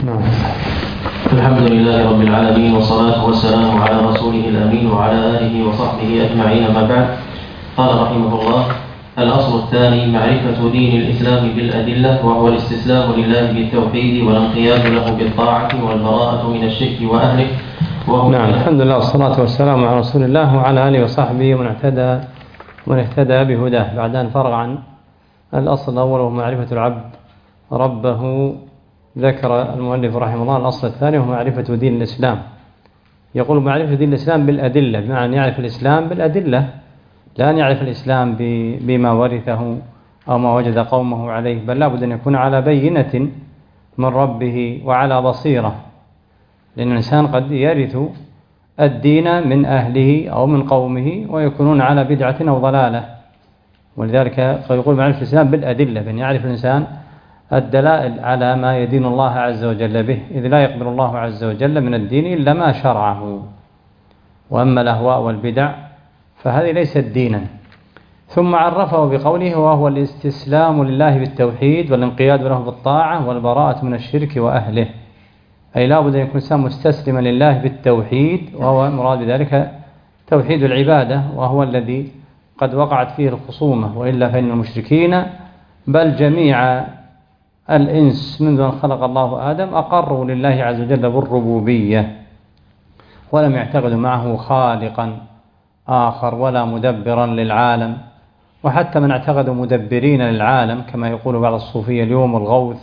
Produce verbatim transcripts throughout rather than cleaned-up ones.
نعم. الحمد لله رب العالمين والصلاة والسلام على رسوله الأمين وعلى آله وصحبه أجمعين. ما بعد، قال رحمه الله: الأصل الثاني معرفة دين الإسلام بالأدلة، وهو الاستسلام لله بالتوحيد والانقياد له بالطاعة والبراءة من الشرك وأهله. نعم. الحمد لله والصلاة والسلام على رسول الله وعلى آله وصحبه ومن اهتدى ومن اهتدى بهداه. بعد أن فرغ عن الأصل الأول وهو معرفة العبد ربه، ذكر المؤلف رحمه الله الأصل الثاني وهو معرفة دين الإسلام. يقول معرفة دين الإسلام بالأدلة، بمعنى أن يعرف الإسلام بالأدلة، لا أن يعرف الإسلام بما ورثه أو ما وجد قومه عليه، بل لابد أن يكون على بينة من ربه وعلى بصيرة، لأن الإنسان قد يرث الدين من أهله أو من قومه ويكونون على بدعة أو ضلالة. ولذلك يقول معرفة الإسلام بالأدلة، بأن يعرف الإنسان الدلائل على ما يدين الله عز وجل به، إذ لا يقبل الله عز وجل من الدين إلا ما شرعه. وأما الأهواء والبدع فهذه ليست دينا. ثم عرفه بقوله: وهو الاستسلام لله بالتوحيد والانقياد له بالطاعة والبراءة من الشرك وأهله. أي لا بد أن يكون الإنسان مستسلما لله بالتوحيد، وهو مراد بذلك توحيد العبادة، وهو الذي قد وقعت فيه الخصومة، وإلا فإن المشركين بل جميع الإنس منذ أن خلق الله آدم أقروا لله عز وجل بالربوبية، ولم يعتقدوا معه خالقا آخر ولا مدبرا للعالم. وحتى من اعتقدوا مدبرين للعالم كما يقول بعض الصوفية اليوم، الغوث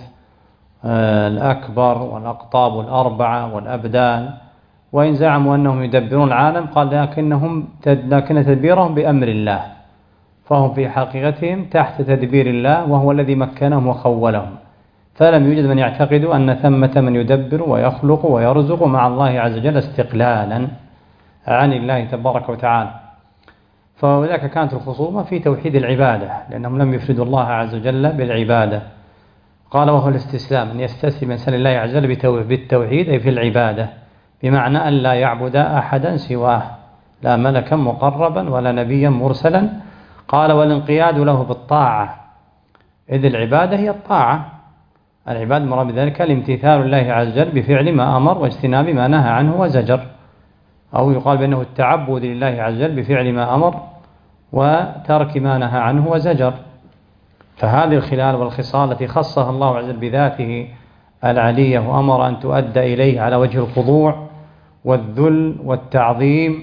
الأكبر والأقطاب الأربعة والأبدال، وإن زعموا أنهم يدبرون العالم، قال لكنهم لكن تدبيرهم بأمر الله، فهم في حقيقتهم تحت تدبير الله، وهو الذي مكنهم وخولهم. فلم يوجد من يعتقد أن ثمة من يدبر ويخلق ويرزق مع الله عز وجل استقلالا عن الله تبارك وتعالى. فذلك كانت الخصومة في توحيد العبادة، لأنهم لم يفردوا الله عز وجل بالعبادة. قال: وهو الاستسلام، أن يستسلم الإنسان لله عز وجل بالتوحيد، أي في العبادة، بمعنى أن لا يعبد أحدا سواه، لا ملكا مقربا ولا نبيا مرسلا. قال: والانقياد له بالطاعة، إذ العبادة هي الطاعة. العبادة مراد بذلك الامتثال لله عز وجل بفعل ما أمر واجتناب ما نهى عنه وزجر، أو يقال بأنه التعبد لله عز وجل بفعل ما أمر وترك ما نهى عنه وزجر. فهذه الخلال والخصال التي خصها الله عز وجل بذاته العلية وأمر أن تؤدى إليه على وجه الخضوع والذل والتعظيم،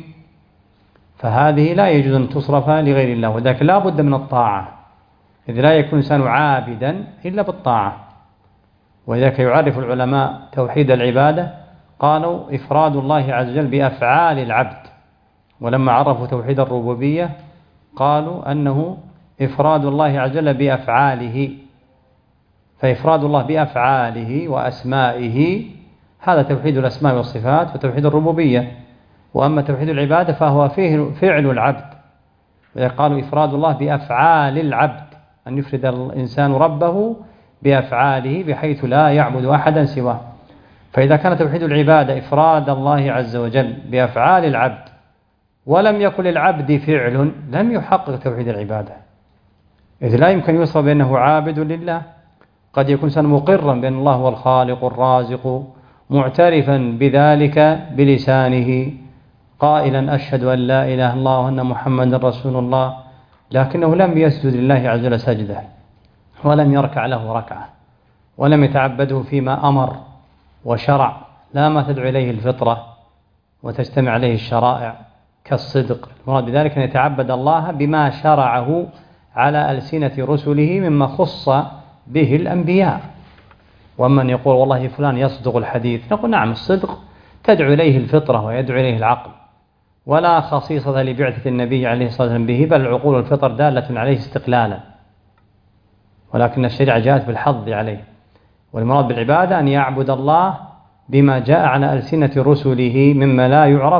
فهذه لا يجوز أن تصرف لغير الله، وذلك لا بد من الطاعة، إذ لا يكون الإنسان عابدا إلا بالطاعة. ولذلك يعرف العلماء توحيد العبادة، قالوا إفراد الله عز وجل بأفعال العبد. ولما عرفوا توحيد الربوبية قالوا أنه إفراد الله عز وجل بأفعاله، فإفراد الله بأفعاله وأسمائه هذا توحيد الأسماء والصفات وتوحيد الربوبية. وأما توحيد العبادة فهو فيه فعل العبد، قالوا إفراد الله بأفعال العبد، أن يفرد الإنسان ربه بأفعاله بحيث لا يعبد أحدا سواه. فإذا كان توحيد العبادة إفراد الله عز وجل بأفعال العبد ولم يكن للعبد فعل، لم يحقق توحيد العبادة، إذ لا يمكن يوصف بأنه عابد لله. قد يكون إنسان مقرا بأن الله هو الخالق الرازق، معترفا بذلك بلسانه، قائلا أشهد أن لا إله إلا الله وأن محمدا رسول الله، لكنه لم يسجد لله عز وجل سجدة، ولم يركع له ركعة، ولم يتعبده فيما أمر وشرع، لا ما تدعو إليه الفطرة وتجتمع عليه الشرائع كالصدق. المراد بذلك أن يتعبد الله بما شرعه على ألسنة رسله مما خص به الأنبياء. ومن يقول والله فلان يصدق الحديث، نقول نعم، الصدق تدعو إليه الفطرة ويدعو إليه العقل، ولا خصيصة لبعثة النبي عليه الصلاة والسلام به، بل العقول والفطر دالة عليه استقلالا، ولكن الشريعة جاءت بالحظ عليه. والمراد بالعبادة أن يعبد الله بما جاء على ألسنة رسله مما لا يعرف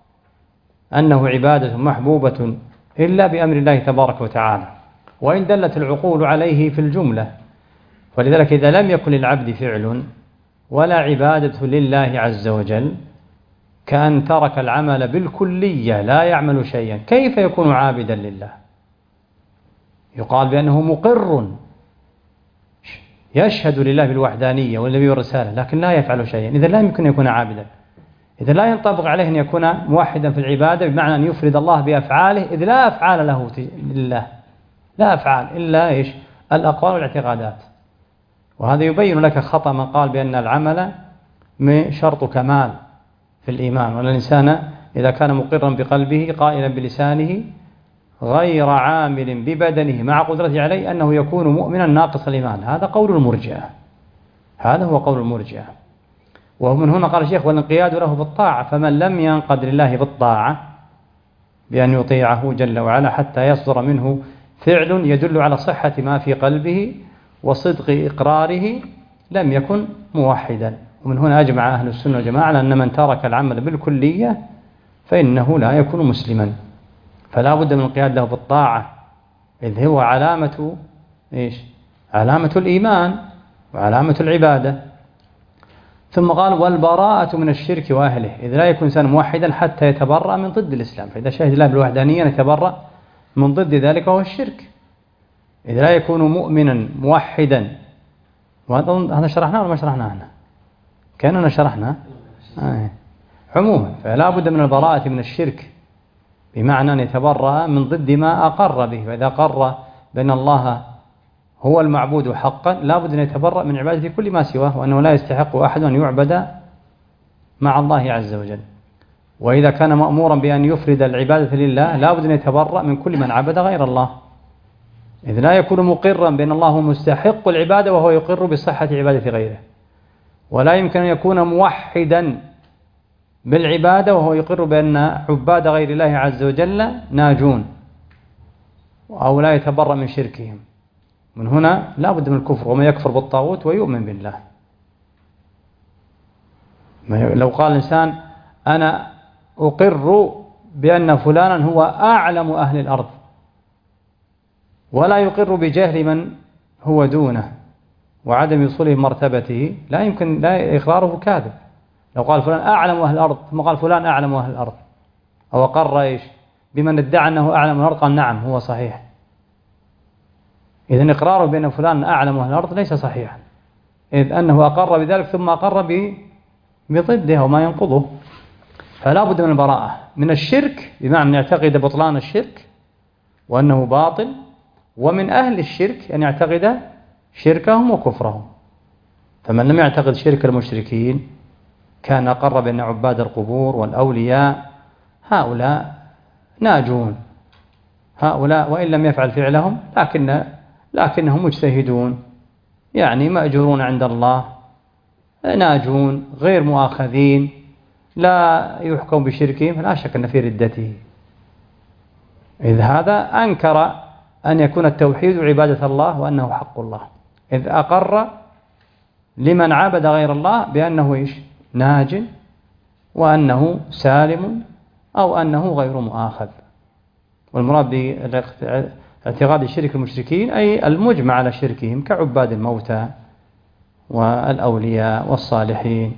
أنه عبادة محبوبة إلا بأمر الله تبارك وتعالى، وإن دلت العقول عليه في الجملة. ولذلك إذا لم يكن للعبد فعل ولا عبادة لله عز وجل، كأن ترك العمل بالكلية لا يعمل شيئا، كيف يكون عابدا لله؟ يقال بأنه مقر يشهد لله بالوحدانية والنبي والرسالة لكن لا يفعل شيئا، إذا لا يمكن أن يكون عابدا، إذا لا ينطبق عليه أن يكون موحدا في العبادة بمعنى أن يفرد الله بأفعاله، إذ لا أفعال له لله، لا أفعال إلا إيش؟ الأقوال والاعتقادات. وهذا يبين لك خطأ من قال بأن العمل شرط كمال في الإيمان، وأن الإنسان إذا كان مقرا بقلبه قائلا بلسانه غير عامل ببدنه مع قدرته عليه أنه يكون مؤمنا ناقص الإيمان. هذا قول المرجئة، هذا هو قول المرجئة. ومن هنا قال الشيخ والانقياد له بالطاعة، فمن لم ينقد لله بالطاعة بأن يطيعه جل وعلا حتى يصدر منه فعل يدل على صحة ما في قلبه وصدق إقراره لم يكن موحدا. ومن هنا أجمع أهل السنة والجماعة على أن من ترك العمل بالكلية فإنه لا يكون مسلما، فلا بد من الانقياد له بالطاعة، إذ هو علامة إيش؟ علامة الإيمان وعلامة العبادة. ثم قال والبراءة من الشرك وأهله، إذ لا يكون إنسان موحدا حتى يتبرأ من ضد الإسلام، فإذا شهد الله بالوحدانية يتبرأ من ضد ذلك وهو الشرك. إذ لا يكون مؤمنا موحدا، وهذا شرحناه ولا ما شرحناه هنا؟ كأننا شرحنا آه. عموما فلا بد من البراءة من الشرك بمعنى أن يتبرأ من ضد ما أقر به، فإذا قر بأن الله هو المعبود حقا لا بد أن يتبرأ من عبادة كل ما سواه، وأنه لا يستحق أحد أن يعبد مع الله عز وجل. وإذا كان مأمورا بأن يفرد العبادة لله لا بد أن يتبرأ من كل من عبد غير الله، إذ لا يكون مقرا بأن الله هو مستحق العبادة وهو يقر بصحة عبادة غيره، ولا يمكن أن يكون موحدا بالعبادة وهو يقر بأن عباد غير الله عز وجل ناجون أو لا يتبرأ من شركهم. من هنا لا بد من الكفر، وما يكفر بالطاغوت ويؤمن بالله. لو قال الإنسان أنا أقر بأن فلانا هو أعلم أهل الأرض ولا يقر بجهل من هو دونه وعدم وصوله مرتبته، لا يمكن، لا إقراره كاذب. لو قال فلان أعلم أهل الأرض ثم قال فلان أعلم أهل الأرض أو أقر إيش بمن ادعى أنه أعلم الأرض قال نعم هو صحيح، إذن إقراره بأن فلان أعلم أهل الأرض ليس صحيحا، إذ أنه أقر بذلك ثم أقر بضده وما ينقضه. فلا بد من البراءة من الشرك بمعنى أن يعتقد بطلان الشرك وأنه باطل، ومن أهل الشرك أن يعتقد شركهم وكفرهم. فمن لم يعتقد شرك المشركين كان أقر بأن عباد القبور والأولياء هؤلاء ناجون، هؤلاء وإن لم يفعل فعلهم لكن لكنهم مجتهدون يعني مأجورون عند الله ناجون غير مؤاخذين لا يحكم بشركهم، لا شك أن في ردته، إذ هذا أنكر أن يكون التوحيد عبادة الله وأنه حق الله، إذ أقر لمن عبد غير الله بأنه إيش ناج وأنه سالم أو أنه غير مؤاخذ. والمراد باعتقاد شرك المشركين أي المجمع على شركهم كعباد الموتى والأولياء والصالحين.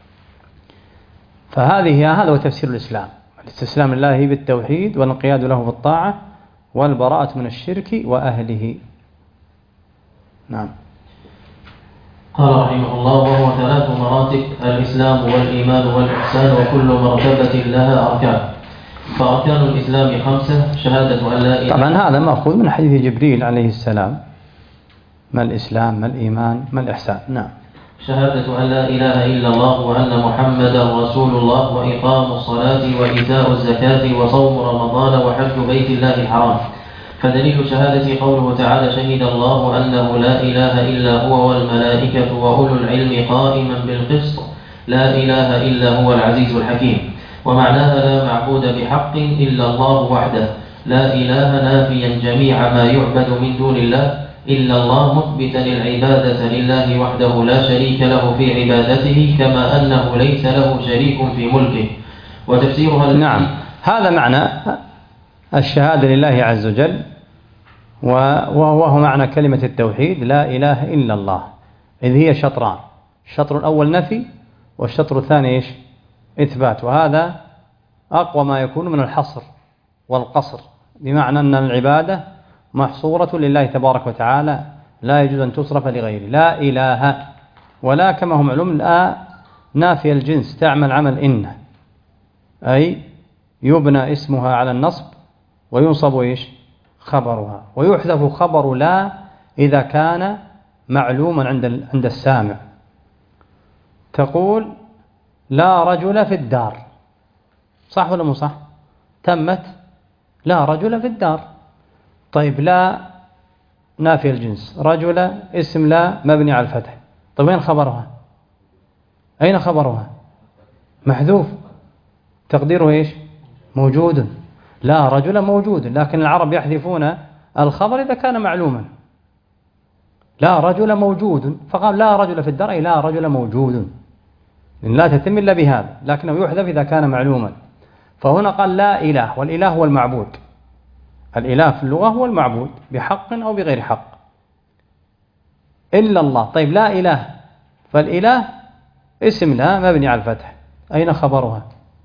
فهذه هذا هو تفسير الإسلام، الاستسلام لله بالتوحيد والانقياد له بالطاعة والبراءة من الشرك وأهله. نعم. قال رحمه الله وهو ثلاث مراتب: الإسلام والإيمان والإحسان، وكل مرتبة لها أركان. فأركان الإسلام خمسة: شهادة أن لا إله. طبعا هذا مأخوذ من حديث جبريل عليه السلام: ما الإسلام ما الإيمان ما الإحسان. نعم. شهادة أن لا إله إلا الله وأن محمدا رسول الله، وإقام الصلاة وإيتاء الزكاة وصوم رمضان وحج بيت الله الحرام. فدليل شهادة قوله تعالى: شهد الله أنه لا إله إلا هو والملائكة وأولو العلم قائما بالقسط، لا إله إلا هو العزيز الحكيم. ومعناها لا معبود بحق إلا الله وحده، لا إله نافيا جميع ما يعبد من دون الله إلا الله، مثبتا العبادة لله وحده لا شريك له في عبادته، كما أنه ليس له شريك في ملكه. وتفسيرها نعم، هذا معنى الشهادة لله عز وجل، وهو معنى كلمة التوحيد لا إله إلا الله، إذ هي شطران: الشطر الأول نفي والشطر الثاني إيش؟ إثبات. وهذا أقوى ما يكون من الحصر والقصر، بمعنى أن العبادة محصورة لله تبارك وتعالى لا يجوز أن تصرف لغيره. لا إله، ولا كما هو معلوم لا نافي الجنس تعمل عمل إن، أي يبنى اسمها على النصب وينصب إيش خبرها، ويحذف خبر لا إذا كان معلوما عند عند السامع. تقول لا رجل في الدار، صح ولا مو صح؟ تمت لا رجل في الدار. طيب لا نافي الجنس، رجل اسم لا مبني على الفتح، طيب وين خبرها؟ أين خبرها؟ محذوف، تقديره إيش موجود. لا رجل موجود، لكن العرب يحذفون الخبر إذا كان معلوما. لا رجل موجود، فقال لا رجل في الدار، أي لا رجل موجود، لأن لا تتم إلا بهذا، لكنه يحذف إذا كان معلوما. فهنا قال لا إله، والإله هو المعبود. الإله في اللغة هو المعبود بحق أو بغير حق إلا الله. طيب لا إله، فالإله اسم لا مبني على الفتح، أين خبرها؟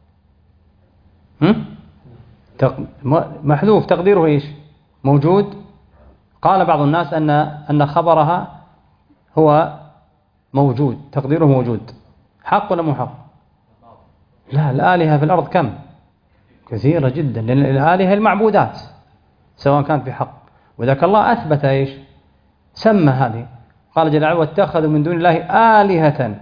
هم؟ محذوف، تقديره إيش موجود. قال بعض الناس أن أن خبرها هو موجود، تقديره موجود. حق ولا مو حق؟ لا، الآلهة في الأرض كم؟ كثيرة جدا، لأن الآلهة المعبودات سواء كانت بحق. وذاك الله أثبت إيش سمى هذه، قال جل وعلا واتخذوا من دون الله آلهة.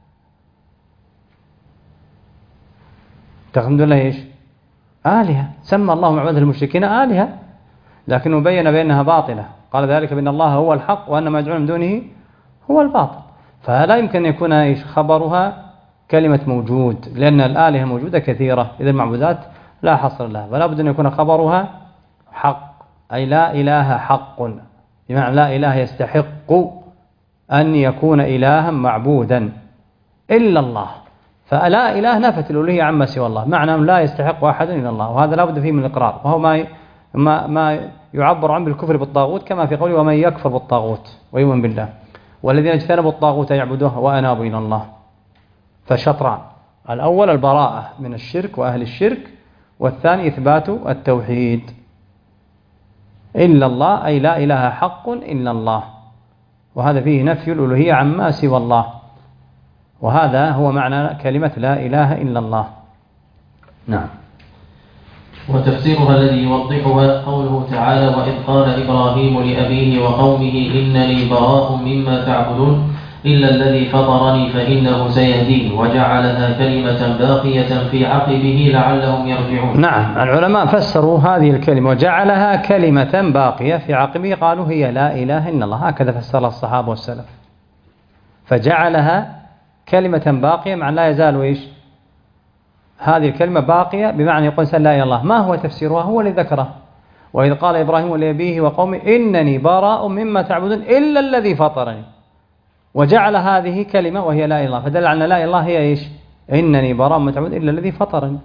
اتخذوا من دون الله إيش آلهة، سمى الله معبد المشركين آلهة، لكنه بين بأنها باطلة. قال ذلك بأن الله هو الحق وأن ما يدعون من دونه هو الباطل. فلا يمكن أن يكون إيش خبرها كلمة موجود، لأن الآلهة موجودة كثيرة، إذا المعبودات لا حصر لها، فلا بد أن يكون خبرها حق، أي لا إله حق، بمعنى لا إله يستحق أن يكون إلها معبودا إلا الله. فلا إله نفت الألوهية عما سوى الله، معنى لا يستحق أحد إلا الله، وهذا لا بد فيه من الإقرار، وهو ما ما ما يعبر عنه بالكفر بالطاغوت، كما في قوله ومن يكفر بالطاغوت ويؤمن بالله والذين اجتنبوا الطاغوت يعبدوه وأنابوا إلى الله. فشطران، الأول البراءة من الشرك وأهل الشرك، والثاني إثبات التوحيد. إلا الله أي لا إله حق إلا الله، وهذا فيه نفي الألوهية عما سوى الله، وهذا هو معنى كلمة لا إله إلا الله. نعم. وتفسيرها الذي يوضحها قوله تعالى وإذ قال إبراهيم لأبيه وقومه إنني براء مما تعبدون إلا الذي فطرني فإنه سيهدين وجعلها كلمة باقية في عقبه لعلهم يرجعون. نعم، العلماء فسروا هذه الكلمة وجعلها كلمة باقية في عقبه، قالوا هي لا إله إلا الله، هكذا فسرها الصحابة والسلف. فجعلها كلمة باقية معنى لا يزال إيش هذه الكلمة باقية، بمعنى يقول لا إله إلا الله. ما هو تفسيرها؟ هو اللي ذكره، وإذ قال إبراهيم لأبيه وقومه إنني براء مما تعبدون إلا الذي فطرني، وجعل هذه كلمة وهي لا إله إلا الله، فدل على لا إله إلا الله هي إيش إنني براء مما تعبدون إلا الذي فطرني.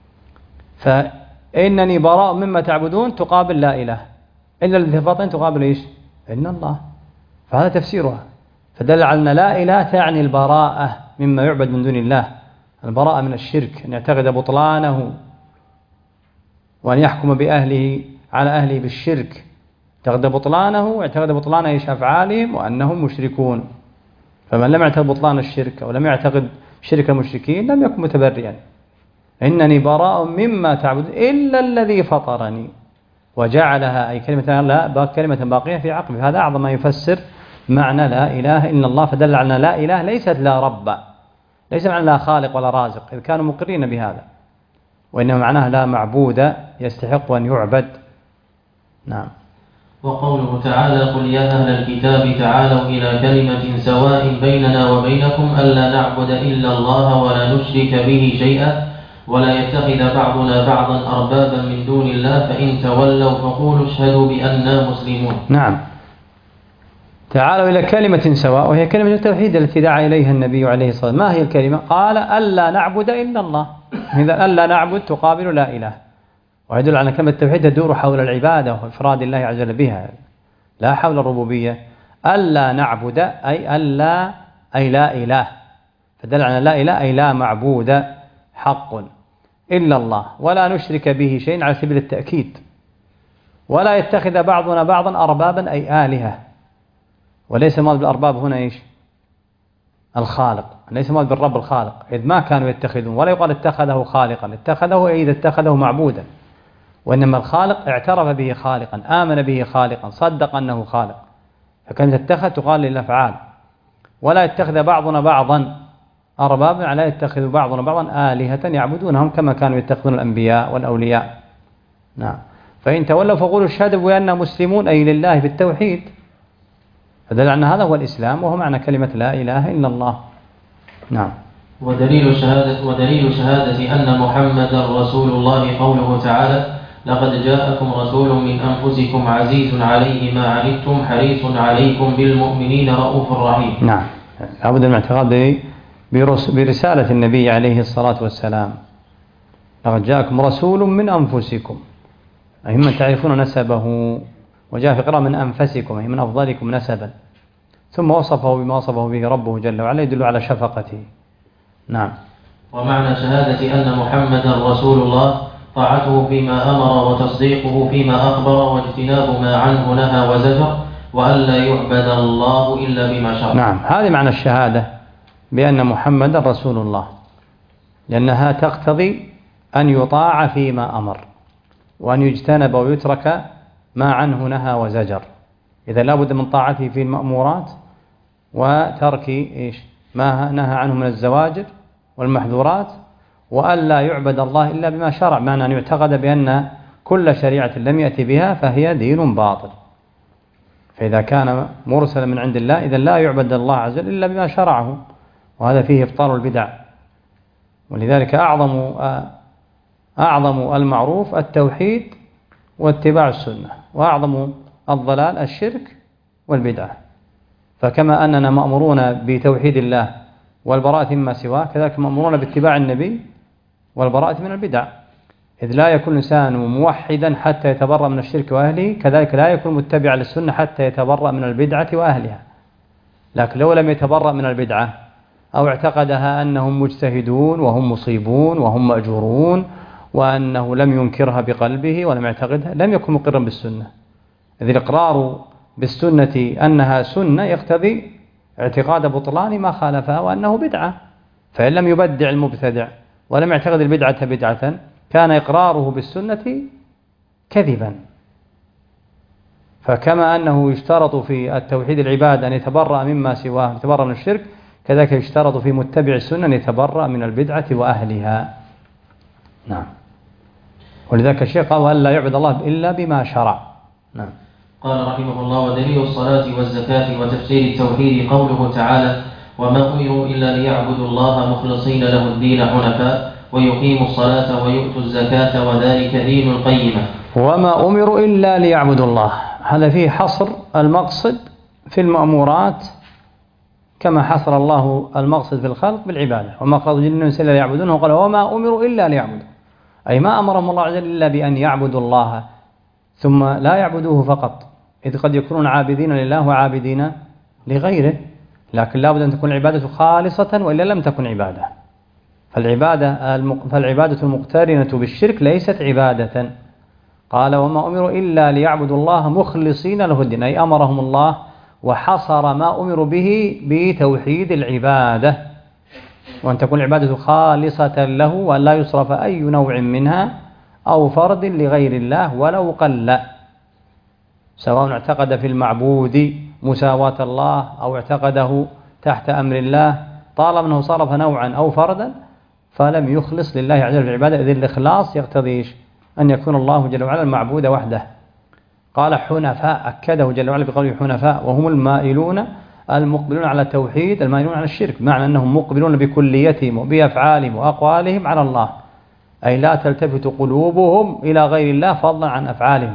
فإنني براء مما تعبدون تقابل لا إله، إلا الذي فطرني تقابل إيش إن الله، فهذا تفسيرها. فدل على أن لا إله تعني البراءة مما يعبد من دون الله، البراءة من الشرك، أن يعتقد بطلانه وأن يحكم بأهله على أهله بالشرك، اعتقد بطلانه واعتقد بطلان إيش أفعالهم وأنهم مشركون. فمن لم يعتقد بطلان الشرك أو لم يعتقد شرك المشركين لم يكن متبرئا. إنني براء مما تعبد إلا الذي فطرني، وجعلها أي كلمة لا كلمة باقية في عقبه. هذا أعظم ما يفسر معنى لا إله إلا الله، فدل على لا إله ليست لا رب، ليس معنى لا خالق ولا رازق إذ كانوا مقرين بهذا، وإنما معناها لا معبود يستحق أن يعبد. نعم. وقوله تعالى قل يا أهل الكتاب تعالوا إلى كلمة سواء بيننا وبينكم ألا نعبد إلا الله ولا نشرك به شيئا ولا يتخذ بعضنا بعضا أربابا من دون الله فإن تولوا فقولوا اشهدوا بأننا مسلمون. نعم. تعالوا إلى كلمة سواء، وهي كلمة التوحيد التي دعا إليها النبي عليه الصلاة والسلام. ما هي الكلمة؟ قال ألا نعبد إلا الله. إذا ألا نعبد تقابل لا إله، ويدل على كلمة التوحيد تدور حول العبادة وإفراد الله عز وجل بها، لا حول الربوبية. ألا نعبد أي ألا أي لا إله، فدل على لا إله أي لا معبود حق إلا الله، ولا نشرك به شيء على سبيل التأكيد، ولا يتخذ بعضنا بعضا أربابا أي آلهة، وليس المراد بالأرباب هنا إيش؟ الخالق، ليس المراد بالرب الخالق، إذ ما كانوا يتخذون، ولا يقال اتخذه خالقا، اتخذه إذا اتخذه معبودا، وإنما الخالق اعترف به خالقا، آمن به خالقا، صدق أنه خالق، فكانت اتخذ تقال للأفعال. ولا يتخذ بعضنا بعضا أربابا، لا يتخذ بعضنا بعضا آلهة يعبدونهم كما كانوا يتخذون الأنبياء والأولياء. نعم. فإن تولوا فقولوا اشهدوا بأننا مسلمون، أي لله بالتوحيد، فدل أن هذا هو الإسلام، وهو معنى كلمة لا إله إلا الله. نعم. ودليل شهادة ودليل شهادة أن محمدا رسول الله قوله تعالى: لقد جاءكم رسول من أنفسكم عزيز عليه ما عنتم حريص عليكم بالمؤمنين رؤوف رحيم. نعم. لابد من الاعتقاد برسالة النبي عليه الصلاة والسلام. لقد جاءكم رسول من أنفسكم، أي من تعرفون نسبه، وجاء في قراءة من أنفسكم، أي من أفضلكم نسبا، ثم وصفه بما وصفه به ربه جل وعلا يدل على شفقته. نعم. ومعنى شهادة أن محمدا رسول الله طاعته فيما أمر وتصديقه فيما أخبر واجتناب ما عنه نهى وزجر، وأن لا يعبد الله إلا بما شرع. نعم. هذه معنى الشهادة بأن محمدا رسول الله، لأنها تقتضي أن يطاع فيما أمر، وأن يجتنب ويترك ما عنه نهى وزجر. إذا لا بد من طاعته في المأمورات، وترك إيش ما نهى عنه من الزواجر والمحذورات، وأن لا يعبد الله إلا بما شرع، معنى أن يعتقد بأن كل شريعة لم يأتي بها فهي دين باطل. فإذا كان مرسلا من عند الله إذا لا يعبد الله عز وجل إلا بما شرعه، وهذا فيه إبطال البدع. ولذلك أعظم أعظم المعروف التوحيد واتباع السنة، وأعظم الضلال الشرك والبدعة. فكما أننا مأمورون بتوحيد الله والبراءة مما سواه، كذلك مأمورون باتباع النبي والبراءة من البدع. إذ لا يكون الإنسان موحدا حتى يتبرأ من الشرك وأهله، كذلك لا يكون متبعا للسنة حتى يتبرأ من البدعة وأهلها. لكن لو لم يتبرأ من البدعة أو اعتقدها أنهم مجتهدون وهم مصيبون وهم مأجورون، وأنه لم ينكرها بقلبه ولم يعتقدها، لم يكن مقرا بالسنة. إذ الإقرار بالسنة أنها سنة يقتضي اعتقاد بطلان ما خالفها وأنه بدعة. فإن لم يبدع المبتدع ولم يعتقد البدعة بدعة كان إقراره بالسنة كذبا. فكما أنه يشترط في التوحيد العبادة أن يتبرأ مما سواه، يتبرأ من الشرك، كذلك يشترط في متبع السنة أن يتبرأ من البدعة وأهلها. نعم. ولذلك الشيخ قال: وأن لا يعبد الله إلا بما شرع. نعم. قال رحمه الله: ودليل الصلاة والزكاة وتفسير التوحيد قوله تعالى: وما أمروا إلا ليعبدوا الله مخلصين له الدين حنفاء ويقيموا الصلاة ويؤتوا الزكاة وذلك دين القيمة. وما أمروا إلا ليعبدوا الله، هذا فيه حصر المقصد في المأمورات كما حصر الله المقصد في الخلق بالعبادة. وما خلقوا الجن والإنس إلا ليعبدونه، وقال: وما أمروا إلا ليعبدوا، أي ما أمرهم الله عز وجل إلا بأن يعبدوا الله، ثم لا يعبدوه فقط، إذ قد يكونون عابدين لله وعابدين لغيره، لكن لا بد أن تكون العبادة خالصة وإلا لم تكن عبادة. فالعبادة فالعبادة المقترنة بالشرك ليست عبادة. قال: وما أمروا إلا ليعبدوا الله مخلصين له الدين، أي أمرهم الله وحصر ما أمروا به بتوحيد العبادة، وأن تكون العبادة خالصة له، وأن لا يصرف أي نوع منها أو فرد لغير الله ولو قل، سواء اعتقد في المعبود مساواة الله أو اعتقده تحت أمر الله، طالما أنه صرف نوعا أو فردا فلم يخلص لله عز وجل في العبادة، إذ الإخلاص يقتضي أن يكون الله جل وعلا المعبود وحده. قال: حنفاء، أكده جل وعلا بقوله حنفاء، وهم المائلون المقبلون على التوحيد المائلون على الشرك، معنى أنهم مقبلون بكليتهم وبأفعالهم وأقوالهم على الله، أي لا تلتفت قلوبهم إلى غير الله فضلا عن أفعالهم.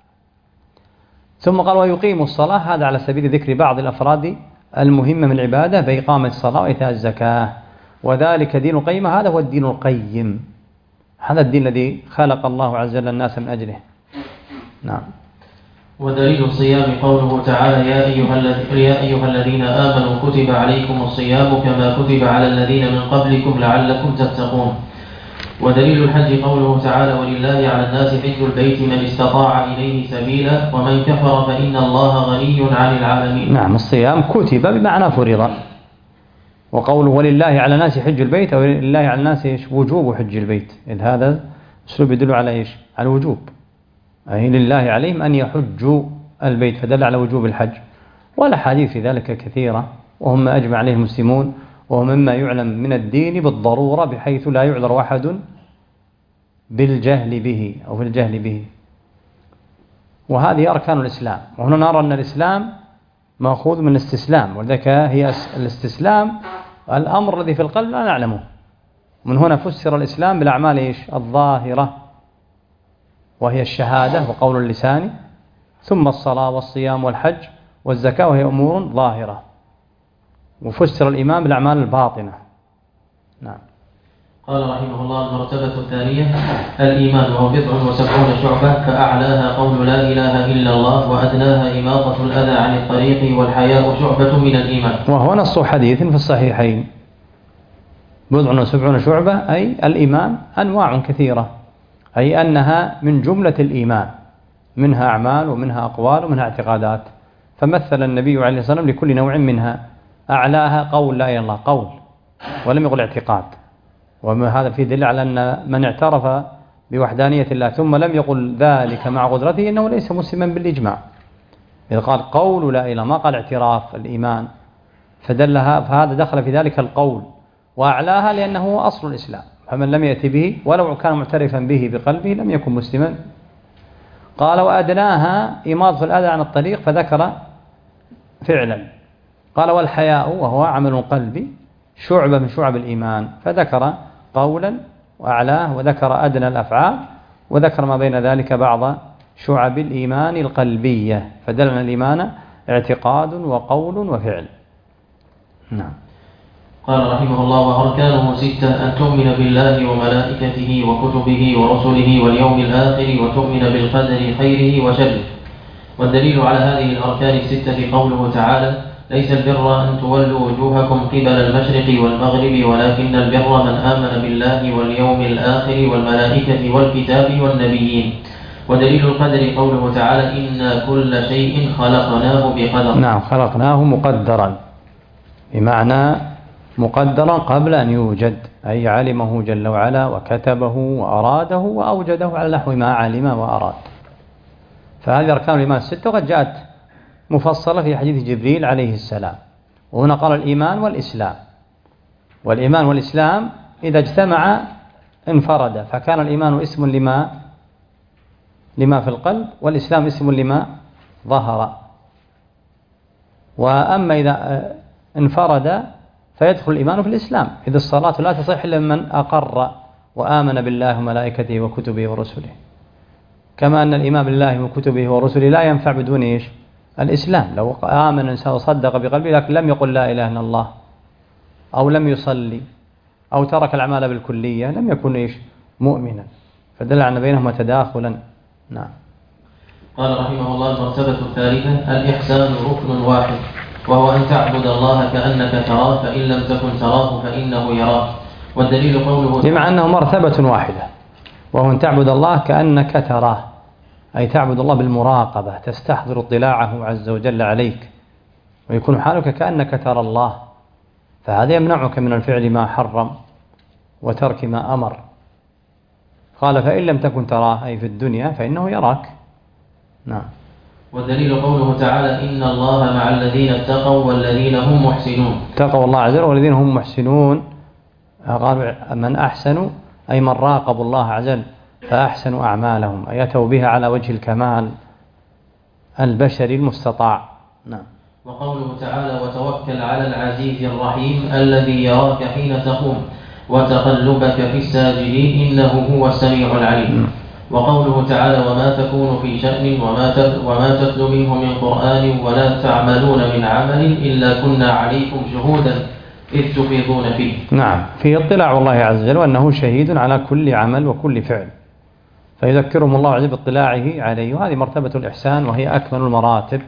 ثم قال: ويقيموا الصلاة، هذا على سبيل ذكر بعض الأفراد المهمة من العبادة بإقامة الصلاة وإيتاء الزكاة، وذلك دين القيمة، هذا هو الدين القيم، هذا الدين الذي خلق الله عز وجل الناس من أجله. نعم. ودليل الصيام قوله تعالى: يا أيها, يا أيها الذين آمنوا كتب عليكم الصيام كما كتب على الذين من قبلكم لعلكم تتقون. ودليل الحج قوله تعالى ولله على الناس حج البيت من استطاع إليه سبيلا ومن كفر فإن الله غني عن العالمين. نعم، الصيام كتب بمعنى فرض. وقوله ولله على الناس حج البيت أو لله على الناس إيش؟ وجوب حج البيت، إذ هذا أسلوب يدل على إيش؟ على الوجوب، أي لله عليهم أن يحجوا البيت، فدل على وجوب الحج. والأحاديث في ذلك كثيرة، وهم ما أجمع عليه المسلمون، وهو مما يعلم من الدين بالضرورة بحيث لا يعذر أحد بالجهل به أو في الجهل به. وهذه أركان الإسلام، وهنا نرى أن الإسلام مأخوذ من الاستسلام، وذلك هي الاستسلام الأمر الذي في القلب لا نعلمه. من هنا فسر الإسلام بالأعمال إيش؟ الظاهرة، وهي الشهادة وقول اللسان، ثم الصلاة والصيام والحج والزكاة، وهي أمور ظاهرة. وفسر الإيمان بالأعمال الباطنة. نعم. قال رحمه الله المرتبة الثانية الإيمان، وهو بضع وسبعون شعبة، فأعلاها قول لا إله إلا الله، وأدناها إماطة الأذى عن الطريق، والحياء شعبة من الإيمان. وهو نص حديث في الصحيحين، بضع وسبعون شعبة أي الإيمان أنواع كثيرة، أي أنها من جملة الإيمان، منها أعمال ومنها أقوال ومنها اعتقادات. فمثل النبي عليه الصلاة والسلام لكل نوع منها، أعلاها قول لا إله إلا الله، قول، ولم يقل اعتقاد. وهذا فيه دليل على أن من اعترف بوحدانية الله ثم لم يقل ذلك مع قدرته إنه ليس مسلما بالإجماع، إذا قال قول لا إله، ما قال اعتراف الإيمان، فدلها فهذا دخل في ذلك القول. وأعلاها لأنه أصل الإسلام، فمن لم يأتي به ولو كان معترفا به بقلبه لم يكن مسلما. قال وأدناها إماطة الأذى عن الطريق، فذكر فعلا. قال والحياء وهو عمل قلبي شعبة من شعب الإيمان، فذكر قولا وأعلاه، وذكر أدنى الأفعال، وذكر ما بين ذلك بعض شعب الإيمان القلبية، فدلنا الإيمان اعتقاد وقول وفعل. نعم. قال رحمه الله وأركانه ستة: أن تؤمن بالله وملائكته وكتبه ورسله واليوم الآخر، وتؤمن بالقدر خيره وشره. والدليل على هذه الأركان الستة قوله تعالى: ليس البر أن تولوا وجوهكم قبل المشرق والمغرب ولكن البر من آمن بالله واليوم الآخر والملائكة والكتاب والنبيين. ودليل القدر قوله تعالى: إن كل شيء خلقناه بقدر. نعم، خلقناه مقدرا، بمعنى مقدرا قبل أن يوجد، أي علمه جل وعلا وكتبه وأراده وأوجده على نحو ما علم وأراد. فهذه أركان الإيمان الستة، وقد جاءت مفصلة في حديث جبريل عليه السلام. وهنا قال الإيمان والإسلام، والإيمان والإسلام إذا اجتمع انفرد، فكان الإيمان اسم لما لما في القلب، والإسلام اسم لما ظهر. وأما إذا انفرد فيدخل الإيمان في الإسلام، إذ الصلاة لا تصح إلا من أقر وآمن بالله وملائكته وكتبه ورسله، كما أن الإيمان بالله وكتبه ورسله لا ينفع بدون إيش؟ الإسلام. لو آمن الإنسان وصدق بقلبه لكن لم يقل لا إله إلا الله، أو لم يصلي، أو ترك الأعمال بالكلية، لم يكن إيش؟ مؤمنا. فدل على بينهما تداخلا. نعم. قال رحمه الله المرتبة الثالثة الإحسان ركن واحد، وهو أن تعبد الله كأنك تراه، فإن لم تكن تراه فإنه يراك. والدليل قوله بمعنى أنه مرتبة واحدة، وهو أن تعبد الله كأنك تراه، أي تعبد الله بالمراقبة، تستحضر اطلاعه عز وجل عليك، ويكون حالك كأنك ترى الله، فهذا يمنعك من الفعل ما حرم وترك ما أمر. قال فإن لم تكن تراه أي في الدنيا فإنه يراك. نعم. والدليل قوله تعالى: إن الله مع الذين اتقوا والذين هم محسنون. اتقوا الله عز وجل والذين هم محسنون. قالوا من أحسنوا أي من راقبوا الله عز وجل فأحسنوا أعمالهم، أي أتوا بها على وجه الكمال البشري المستطاع. نعم. وقوله تعالى: وتوكل على العزيز الرحيم الذي يراك حين تقوم وتقلبك في الساجدين إنه هو السميع العليم. م. وقوله تعالى: وما تكون في شأن وما وما تتلو منه من قرآن ولا تعملون من عمل إلا كنا عليكم شهودا إذ تفيضون فيه. نعم، فيه اطلاع الله عز وجل وأنه شهيد على كل عمل وكل فعل، فيذكرهم الله عز وجل باطلاعه عليه. وهذه مرتبة الإحسان، وهي أكمل المراتب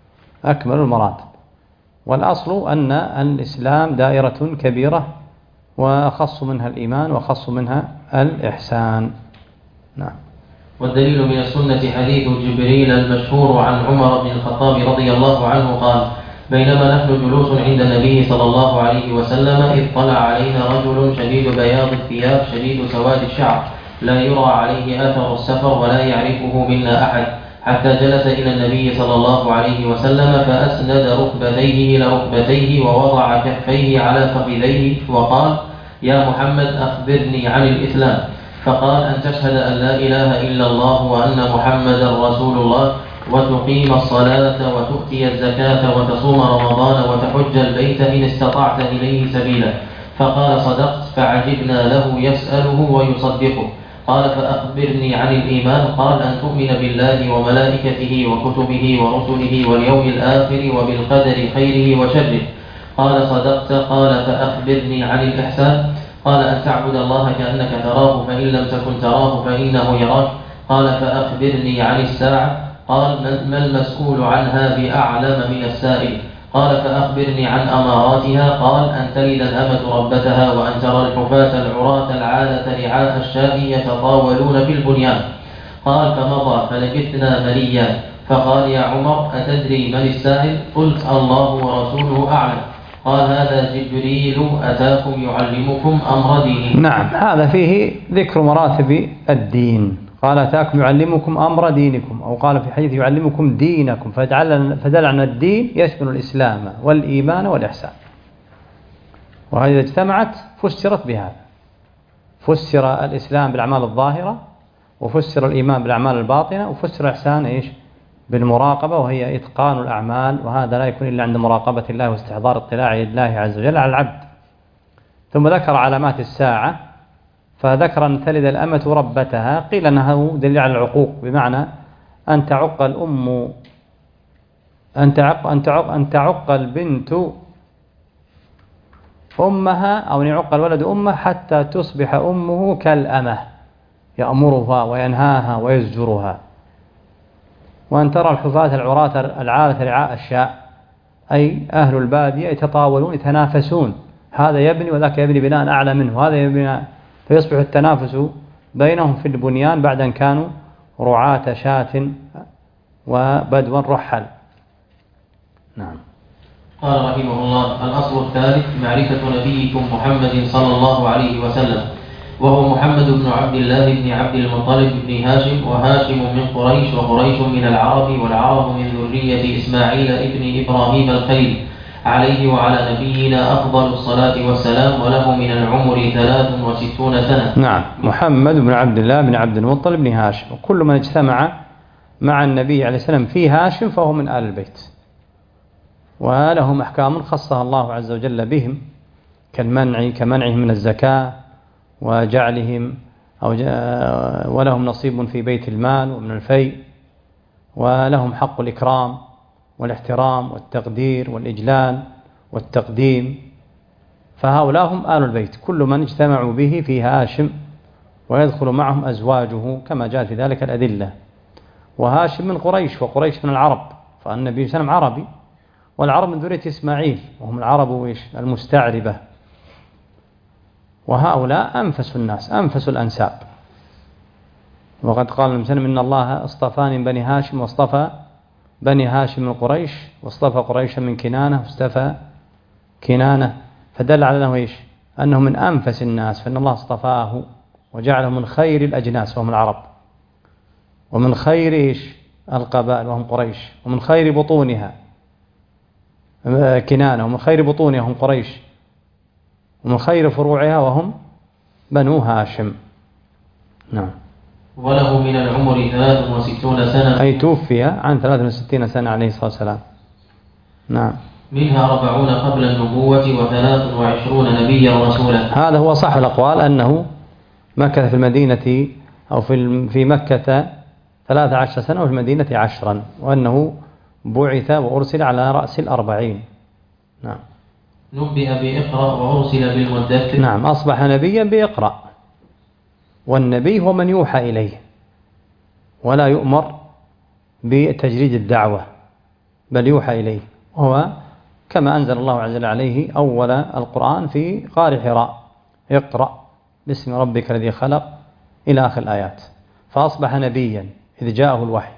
أكمل المراتب. والأصل أن الإسلام دائرة كبيرة وأخص منها الإيمان وأخص منها الإحسان. نعم. والدليل من السنة حديث جبريل المشهور عن عمر بن الخطاب رضي الله عنه قال: بينما نحن جلوس عند النبي صلى الله عليه وسلم إذ طلع علينا رجل شديد بياض الثياب شديد سواد الشعر لا يرى عليه آثر السفر ولا يعرفه منا أحد، حتى جلس إلى النبي صلى الله عليه وسلم فأسند ركبتيه إلى ركبتيه ووضع كفيه على فخذيه وقال: يا محمد أخبرني عن الإسلام. فقال: أن تشهد أن لا إله إلا الله وأن محمدا رسول الله، وتقيم الصلاة وتؤتي الزكاة وتصوم رمضان وتحج البيت إن استطعت إليه سبيلا. فقال: صدقت. فعجبنا له يسأله ويصدقه. قال: فأخبرني عن الإيمان. قال: أن تؤمن بالله وملائكته وكتبه ورسله واليوم الآخر وبالقدر خيره وشره. قال: صدقت. قال: فأخبرني عن الإحسان. قال: أن تعبد الله كأنك تراه فإن لم تكن تراه فإنه يراك. قال: فأخبرني عن الساعة. قال: ما المسؤول عنها بأعلم من السائل. قال: فأخبرني عن أماراتها. قال: أن تلد الأمة ربتها وأن ترى الحفاة العراة العالة رعاء الشاء يتطاولون في البنيان. قال: فمضى فلبثنا مليا. فقال: يا عمر أتدري من السائل؟ قلت: الله ورسوله أعلم. قال: هذا جبريل أتاكم يعلمكم أمر دينكم. نعم، هذا فيه ذكر مراتب الدين. قال: أتاكم يعلمكم أمر دينكم، أو قال في حديث يعلمكم دينكم، فدل عن الدين يشمل الإسلام والإيمان والإحسان، وهذه إذا اجتمعت فسرت بهذا. فسر الإسلام بالأعمال الظاهرة، وفسر الإيمان بالأعمال الباطنة، وفسر الإحسان إيش؟ بالمراقبة، وهي إتقان الأعمال، وهذا لا يكون إلا عند مراقبة الله واستحضار اطلاع الله عز وجل على العبد. ثم ذكر علامات الساعة، فذكر أن تلد الأمة ربتها، قيل أنه دليل على العقوق، بمعنى أن تعق الأم أن تعق أن تعق أن تعق البنت أمها، أو أن يعق الولد أمه حتى تصبح أمه كالأمة، يأمرها وينهاها ويزجرها. وأن ترى الحفاة العراة العالة رعاء الشاء، أي أهل البادية يتطاولون يتنافسون، هذا يبني وذاك يبني بناء أعلى منه، وهذا يبني، فيصبح التنافس بينهم في البنيان بعد أن كانوا رعاة شاة وبدوا رحل. نعم. قال رحمه الله: الأصل الثالث معرفة نبيكم محمد صلى الله عليه وسلم، وهو محمد بن عبد الله بن عبد المطلب بن هاشم، وهاشم من قريش، وقريش من العرب، والعرب من ذرية إسماعيل ابن إبراهيم الخليل، عليه وعلى نبينا أفضل الصلاة والسلام، وله من العمر ثلاث وستون سنة. نعم، محمد بن عبد الله بن عبد المطلب بن هاشم، وكل من اجتمع مع النبي عليه السلام في هاشم فهو من آل البيت، ولهم أحكام خصها الله عز وجل بهم، كالمنع كمنعهم من الزكاة وجعلهم أو ولهم نصيب في بيت المال ومن الفيء، ولهم حق الإكرام والاحترام والتقدير والإجلال والتقديم، فهؤلاء هم آل البيت، كل من اجتمعوا به في هاشم، ويدخل معهم أزواجه كما جاء في ذلك الأدلة. وهاشم من قريش، وقريش من العرب، فالنبي صلى الله عليه وسلم عربي، والعرب من ذرية إسماعيل، وهم العرب المستعربة، وهؤلاء أنفس الناس أنفس الأنساب. وقد قال النبي صلى الله عليه وسلم: إن الله اصطفاني من بني هاشم، واصطفى بني هاشم من قريش، واصطفى قريشا من كنانة، واصطفى كنانة، فدل على أنه إيش؟ أنه من أنفس الناس، فإن الله اصطفاه وجعله من خير الأجناس وهم العرب، ومن خير إيش؟ القبائل وهم قريش، ومن خير بطونها كنانة، ومن خير بطونها هم قريش، ومن خير فروعها وهم بنو هاشم. نعم. وله من العمر ثلاث وستون سنة، أي توفي عن ثلاث وستين سنة عليه الصلاة والسلام. نعم. منها أربعون قبل النبوة وثلاث وعشرون نبيا ورسولا. هذا هو صح الأقوال، أنه مكث في المدينة أو في في مكة ثلاث عشر سنة، وفي المدينة عشرا، وأنه بعث وأرسل على رأس الأربعين. نعم. نبئ بإقرأ وأرسل بالمدثر. نعم، أصبح نبيا بإقرأ، والنبي هو من يوحى إليه، ولا يؤمر بتجريد الدعوة، بل يوحى إليه، وهو كما أنزل الله عز وجل عليه أول القرآن في غار حراء، اقرأ باسم ربك الذي خلق إلى آخر الآيات، فأصبح نبيا إذ جاءه الوحي.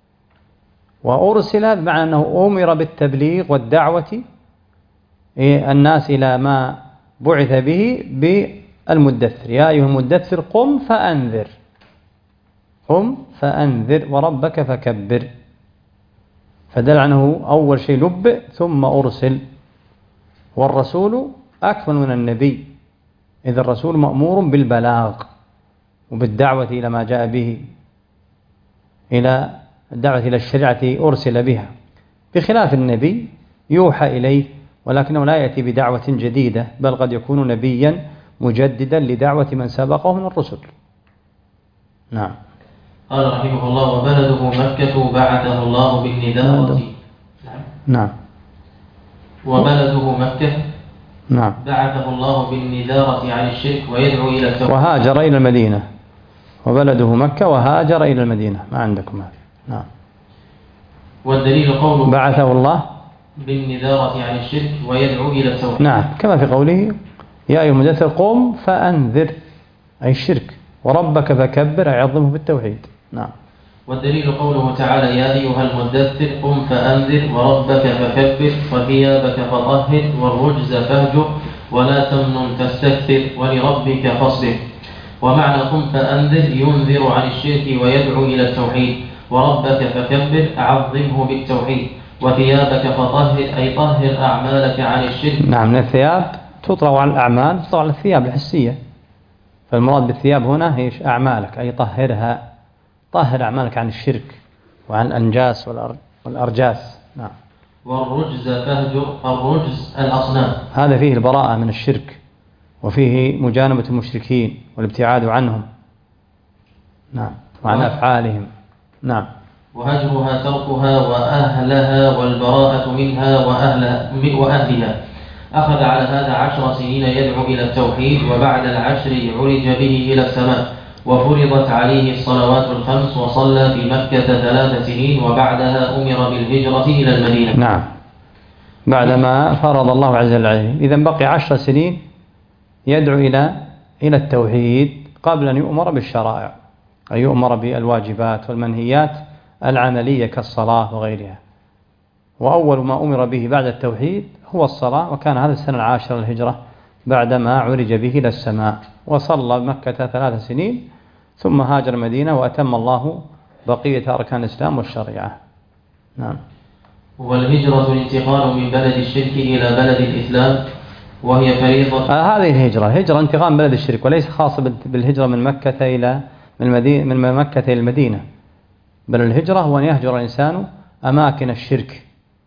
وأرسل بمعنى أنه أمر بالتبليغ والدعوة الناس إلى ما بعث به بالمدثر. يا أيها المدثر قم فأنذر، قم فأنذر وربك فكبر، فدل عنه أول شيء نبئ ثم أرسل. والرسول أكمل من النبي، إذ الرسول مأمور بالبلاغ وبالدعوة إلى ما جاء به، إلى الدعوة إلى الشريعة أرسل بها، بخلاف النبي يوحى إليه ولكنه لا يأتي بدعوة جديدة، بل قد يكون نبيا مجددا لدعوة من سبقه من الرسل. نعم. قال رحمه الله: وبلده مكة بعثه الله بالنداء. نعم. وبلده مكة نعم بعثه الله بالنذارة عن الشرك ويدعو إلى التوحيد. وهاجر إلى المدينة. وبلده مكة وهاجر إلى المدينة، ما عندكم هذا. نعم. والدليل قوله بعثه الله بالنذارة عن الشرك ويدعو إلى التوحيد. نعم، كما في قوله: يا أيها المدثر قم فأنذر، أي الشرك، وربك فكبر، أي عظمه بالتوحيد. نعم. والدليل قوله تعالى: يا أيها المدثر قم فأنذر وربك فكبر وثيابك فطهر والرجز فاهجر ولا تمنن تستكثر ولربك فاصبر. ومعنى قم فأنذر ينذر عن الشرك ويدعو إلى التوحيد، وربك فكبر عظمه بالتوحيد، وثيابك فطهر أي طهر أعمالك عن الشرك. نعم، الثياب تطلق على الأعمال، تطلق على الثياب الحسية، فالمراد بالثياب هنا هي أعمالك، أي طهرها، طهر أعمالك عن الشرك وعن الأنجاس والأرجاس. نعم. والرجز فاهجر، الرجز الأصنام، هذا فيه البراءة من الشرك، وفيه مجانبة المشركين والابتعاد عنهم. نعم. وعن أفعالهم. نعم. وهجرها تركها وأهلها والبراءة منها وأهلها, وأهلها. أخذ على هذا عشر سنين يدعو إلى التوحيد، وبعد العشر عرج به إلى السماء، وفرضت عليه الصلوات الخمس، وصلى في مكة ثلاث سنين، وبعدها أمر بالهجرة إلى المدينة. نعم، بعدما فرض الله عز وجل عليه. إذن بقي عشر سنين يدعو إلى إلى التوحيد قبل أن يؤمر بالشرائع، أي يؤمر بالواجبات والمنهيات العملية كالصلاة وغيرها. وأول ما أمر به بعد التوحيد هو الصلاة، وكان هذا السنة العاشرة للهجرة بعدما عرج به إلى السماء، وصلى مكة ثلاث سنين ثم هاجر المدينة وأتم الله بقية أركان الإسلام والشريعة. نعم. والهجرة الانتقال من بلد الشرك إلى بلد الإسلام، وهي فريضة. آه هذه الهجرة، هجرة انتقال من بلد الشرك، وليس خاصة بالهجرة من مكة إلى من المدينة من مكة إلى المدينة، بل الهجرة هو أن يهجر الإنسان أماكن الشرك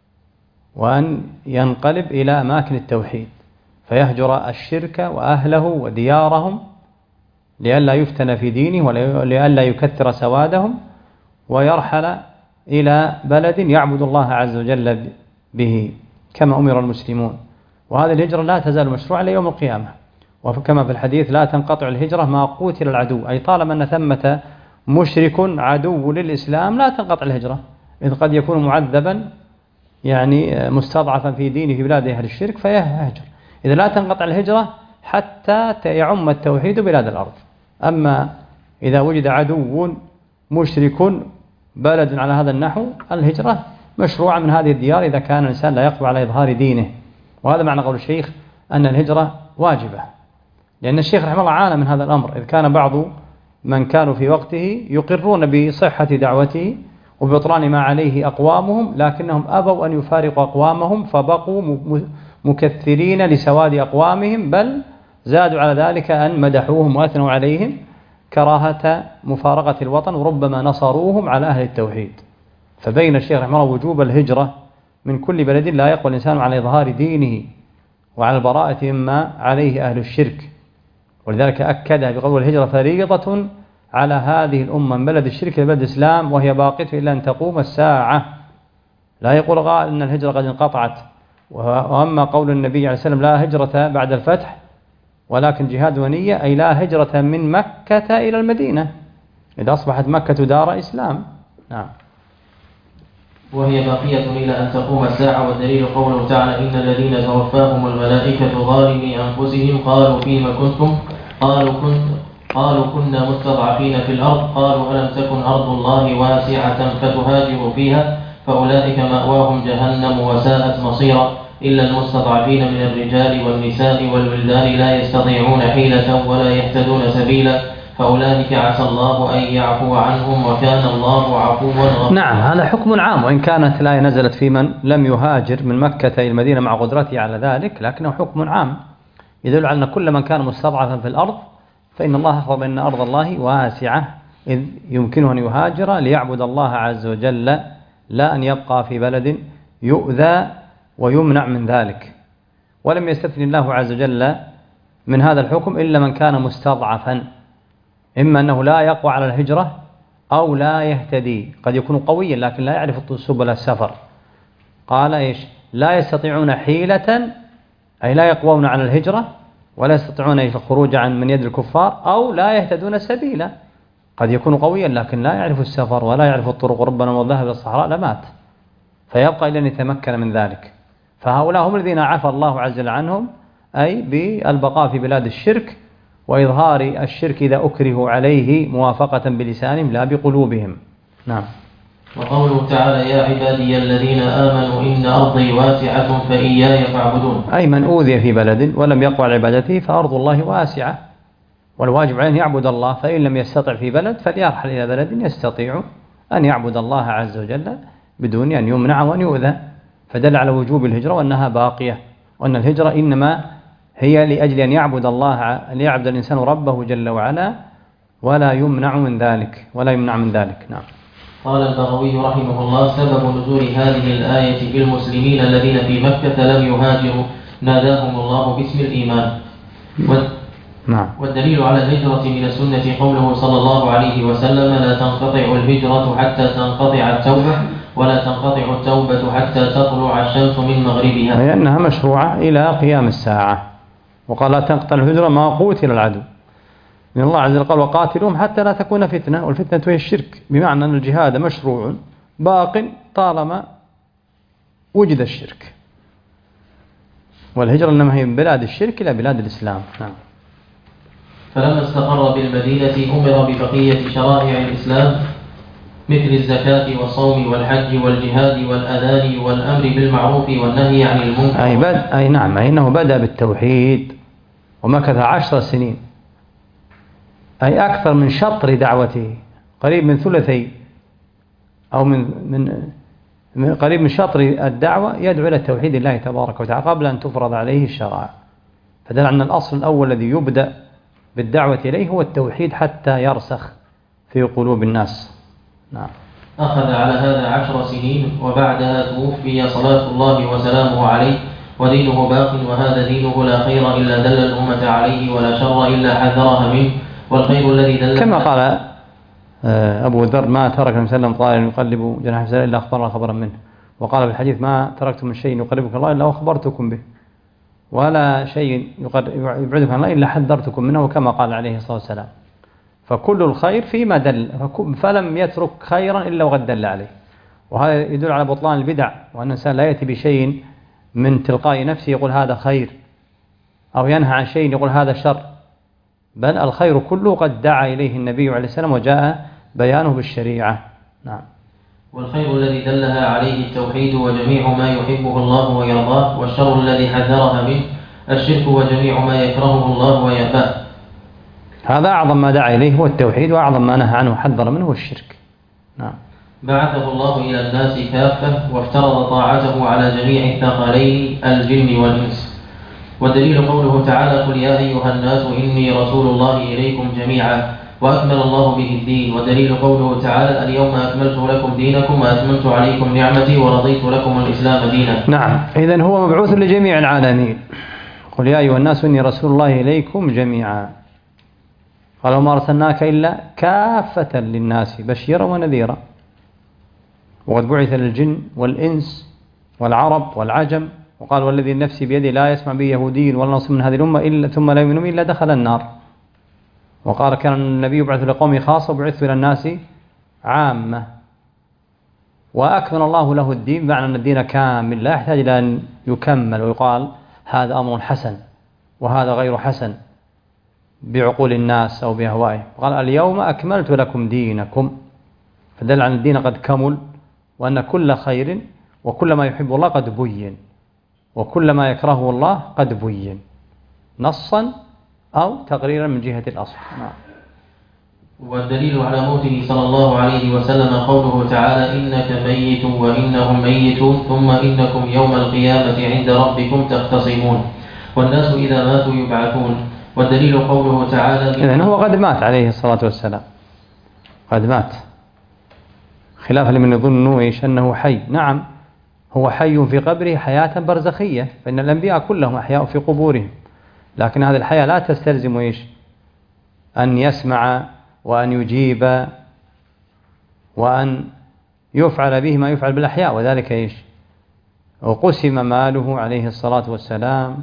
وأن ينقلب إلى أماكن التوحيد، فيهجر الشرك وأهله وديارهم لئلا يفتن في دينه ولئلا يكثر سوادهم، ويرحل إلى بلد يعبد الله عز وجل به كما أمر المسلمون. وهذه الهجرة لا تزال مشروعة ليوم القيامة، وكما في الحديث: لا تنقطع الهجرة ما قوتل العدو، أي طالما أن ثمة مشرك عدو للإسلام لا تنقطع الهجرة، إذ قد يكون معذبا يعني مستضعفا في دينه في بلاد أهل الشرك فيهجر. إذا لا تنقطع الهجرة حتى يعم التوحيد بلاد الأرض. أما إذا وجد عدو مشرك بلد على هذا النحو، الهجرة مشروعة من هذه الديار إذا كان الإنسان لا يقوى على إظهار دينه. وهذا معنى قول الشيخ أن الهجرة واجبة، لأن الشيخ رحمه الله عانى من هذا الأمر، إذ كان بعض من كانوا في وقته يقرون بصحة دعوته وببطلان ما عليه أقوامهم، لكنهم أبوا أن يفارقوا أقوامهم فبقوا مكثرين لسواد أقوامهم، بل زادوا على ذلك أن مدحوهم وأثنوا عليهم كراهة مفارقة الوطن، وربما نصروهم على أهل التوحيد. فبين الشيخ رحمه الله وجوب الهجرة من كل بلد لا يقوى الإنسان على إظهار دينه وعلى البراءة مما عليه أهل الشرك، ولذلك أكدها بقول: الهجرة فريضة على هذه الأمة من بلد الشرك إلى بلد الإسلام، وهي باقية إلا أن تقوم الساعة. لا يقول قائل أن الهجرة قد انقطعت. وأما قول النبي عليه السلام: لا هجرة بعد الفتح ولكن جهاد ونية، أي لا هجرة من مكة إلى المدينة إذا أصبحت مكة دار إسلام. نعم. وهي باقية إلى أن تقوم الساعة. والدليل قوله تعالى إن الذين توفاهم الملائكة ظالمي أنفسهم قالوا فيما كنتم قالوا كنت قالوا كنا مستضعفين في الأرض قالوا ألم تكن أرض الله واسعة فتهاجروا فيها فأولئك مأواهم جهنم وساءت مصيرا إلا المستضعفين من الرجال والنساء والولدان لا يستطيعون حيلة ولا يهتدون سبيلا فأولئك عسى الله أن يعفو عنهم وكان الله عفوا غفورا. نعم، هذا حكم عام، وإن كانت الآية نزلت في من لم يهاجر من مكة إلى المدينة مع قدرته على ذلك، لكنه حكم عام يدل على أن كل من كان مستضعفا في الأرض فإن الله أخبر بأن أرض الله واسعة إذ يمكنه أن يهاجر ليعبد الله عز وجل، لا أن يبقى في بلد يؤذى ويمنع من ذلك. ولم يستثني الله عز وجل من هذا الحكم إلا من كان مستضعفا، إما أنه لا يقوى على الهجرة أو لا يهتدي، قد يكون قويا لكن لا يعرف سبل السفر. قال إيش؟ لا يستطيعون حيلة، أي لا يقوون على الهجرة ولا يستطيعون الخروج عن من يد الكفار، أو لا يهتدون سبيلا، قد يكون قويا لكن لا يعرف السفر ولا يعرف الطرق، ربما لو ذهب إلى الصحراء لمات، فيبقى إلى أن يتمكن من ذلك. فهؤلاء هم الذين عفى الله عز وجل عنهم، أي بالبقاء في بلاد الشرك وإظهار الشرك إذا أكرهوا عليه موافقة بلسانهم لا بقلوبهم. نعم. وقوله تعالى يا عبادي الذين آمنوا إن أرضي واسعة فإياي فاعبدون، أي من أوذي في بلد ولم يقوى على عبادته فأرض الله واسعة، والواجب عليه أن يعبد الله، فإن لم يستطع في بلد فليرحل إلى بلد يستطيع أن يعبد الله عز وجل بدون أن يمنع وأن يؤذى. فدل على وجوب الهجرة وأنها باقية، وأن الهجرة إنما هي لأجل أن يعبد الله، ليعبد الإنسان ربه جل وعلا ولا يمنع من ذلك ولا يمنع من ذلك. نعم. قال البغوي رحمه الله سبب نزول هذه الآية في المسلمين الذين في مكة لم يهاجروا ناداهم الله باسم الإيمان. نعم. والدليل على الهجرة من السنة قوله صلى الله عليه وسلم لا تنقطع الهجرة حتى تنقطع التوبة ولا تنقطع التوبة حتى تطلع الشمس من مغربها، أي أنها مشروعة إلى قيام الساعة. وقال لا تنقطع الهجرة ما قوتل العدو، من الله عز وجل قال وقاتلهم حتى لا تكون فتنة، والفتنة هي الشرك، بمعنى أن الجهاد مشروع باق طالما وجد الشرك، والهجرة إنما هي من بلاد الشرك إلى بلاد الإسلام. نعم. فلما استقر بالمدينة أمر ببقية شرائع الإسلام مثل الزكاة والصوم والحج والجهاد والأذان والأمر بالمعروف والنهي عن المنكر. أي, بد... أي نعم، أي إنه بدأ بالتوحيد ومكث عشر سنين، أي أكثر من شطر دعوته، قريب من ثلثي أو من من, من قريب من شطر الدعوة يدعو إلى توحيد الله تبارك وتعالى قبل أن تفرض عليه الشرائع. فدل أن الأصل الأول الذي يبدأ بالدعوة إليه هو التوحيد حتى يرسخ في قلوب الناس. نعم. أخذ على هذا عشر سنين وبعدها توفي صلاة الله وسلامه عليه ودينه باق، وهذا دينه لا خير إلا دل الأمة عليه ولا شر إلا حذرها منه، والخير الذي دل كما قال أبو ذر ما ترك النبي صلى الله عليه وسلم طائرا يقلب جناح سلام إلا أخبرنا خبرا منه، وقال في الحديث ما تركت من شيء يقربك الله إلا أخبرتكم به، ولا شيء يبعدكم عن الله إلا حذرتكم منه، كما قال عليه الصلاة والسلام. فكل الخير فيما دل، فلم يترك خيرا إلا وقد دل عليه. وهذا يدل على بطلان البدع، وأن الإنسان لا يأتي بشيء من تلقاء نفسه يقول هذا خير، أو ينهى عن شيء يقول هذا شر، بل الخير كله قد دعا إليه النبي عليه السلام وجاء بيانه بالشريعة. نعم. والخير الذي دلها عليه التوحيد وجميع ما يحبه الله ويرضاه، والشر الذي حذرها منه الشرك وجميع ما يكرهه الله ويأباه. هذا أعظم ما دعا إليه هو التوحيد، وأعظم ما نهى عنه وحذر منه هو الشرك. نعم. بعثه الله إلى الناس كافة وافترض طاعته على جميع الثقلين الجن والإنس. والدليل قوله تعالى قل يا أيها الناس إني رسول الله إليكم جميعا، وأكمل الله به الدين. ودليل قوله تعالى اليوم أكملت لكم دينكم وأتممت عليكم نعمتي ورضيت لكم الإسلام دينا. نعم. إذن هو مبعوث لجميع العالمين. قل يا أيها الناس إني رسول الله إليكم جميعا، قال وما أرسلناك إلا كافة للناس بشيرا ونذيرا. وقد بعث للجن والإنس والعرب والعجم، وقال والذي نفسي بيده لا يسمع به يهودي ولا نص من هذه الأمة إلا ثم لا يؤمن إلا دخل النار. وقال كان النبي يبعث لقومه خاصة وبعث إلى الناس عامة. وأكمل الله له الدين، معنى أن الدين كامل لا يحتاج إلى أن يكمل ويقال هذا أمر حسن وهذا غير حسن بعقول الناس أو بأهوائهم. قال اليوم أكملت لكم دينكم، فدل عن الدين قد كمل، وأن كل خير وكل ما يحب الله قد بين، وكل ما يكرهه الله قد بين نصا أو تقريرا من جهة الأصل. نعم. والدليل على موته صلى الله عليه وسلم قوله تعالى إنك ميت وإنهم ميتون ثم إنكم يوم القيامة عند ربكم تختصمون، والناس إذا ماتوا يبعثون. والدليل قوله تعالى إذن هو قد مات عليه الصلاة والسلام، قد مات، خلافا لمن يظن إيش أنه حي. نعم هو حي في قبره حياة برزخية، فإن الأنبياء كلهم أحياء في قبورهم، لكن هذه الحياة لا تستلزم إيش أن يسمع وأن يجيب وأن يفعل به ما يفعل بالأحياء، وذلك إيش وقسم ماله عليه الصلاة والسلام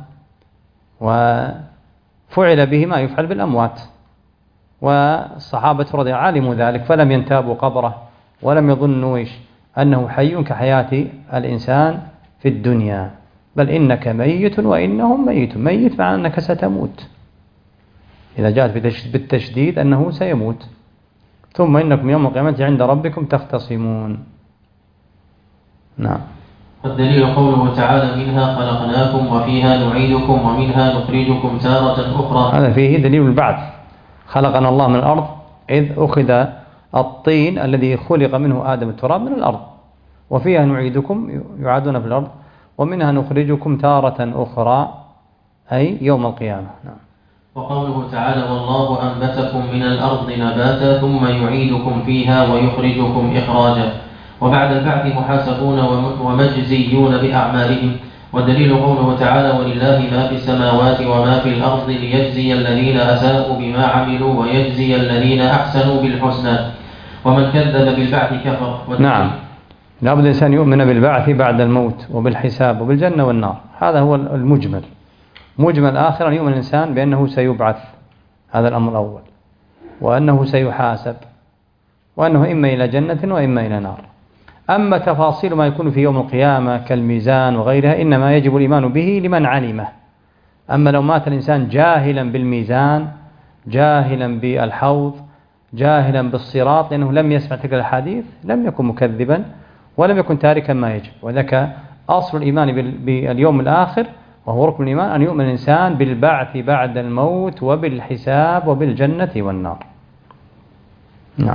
وفعل به ما يفعل بالأموات، والصحابة رضي الله علموا ذلك فلم ينتابوا قبره ولم يظنوا إيش أنه حي كحياة الإنسان في الدنيا، بل إنك ميت وإنهم ميت. ميت معنى أنك ستموت، إذا جاءت بالتشديد أنه سيموت. ثم إنكم يوم القيامة عند ربكم تختصمون. نعم. والدليل قوله تعالى منها خلقناكم وفيها نعيدكم ومنها نخرجكم تارة أخرى. هذا فيه دليل البعث. خلقنا الله من الأرض إذ أخذ الطين الذي خلق منه آدم التراب من الأرض، وفيها نعيدكم يعادون في الأرض ومنها نخرجكم تارة أخرى أي يوم القيامة. نعم. وقوله تعالى والله أنبتكم من الأرض نباتا ثم يعيدكم فيها ويخرجكم إخراجا، وبعد البعث محاسبون ومجزيون بأعمالهم. والدليل قوله تعالى ولله ما في السماوات وما في الأرض ليجزي الذين أساءوا بما عملوا ويجزي الذين أحسنوا بالحسنى، ومن كذب بالبعث كفر. نعم، لابد الإنسان يؤمن بالبعث بعد الموت وبالحساب وبالجنة والنار، هذا هو المجمل. مجمل آخر أن يؤمن الإنسان بأنه سيبعث، هذا الأمر الأول، وأنه سيحاسب، وأنه إما إلى جنة وإما إلى نار. أما تفاصيل ما يكون في يوم القيامة كالميزان وغيرها إنما يجب الإيمان به لمن علمه. أما لو مات الإنسان جاهلا بالميزان، جاهلا بالحوض، جاهلا بالصراط، لأنه لم يسمع تلك الحديث، لم يكن مكذبا ولم يكن تاركا ما يجب. وذاك أصل الإيمان باليوم الآخر، وهو ركن الإيمان، أن يؤمن الإنسان بالبعث بعد الموت وبالحساب وبالجنة والنار. نعم.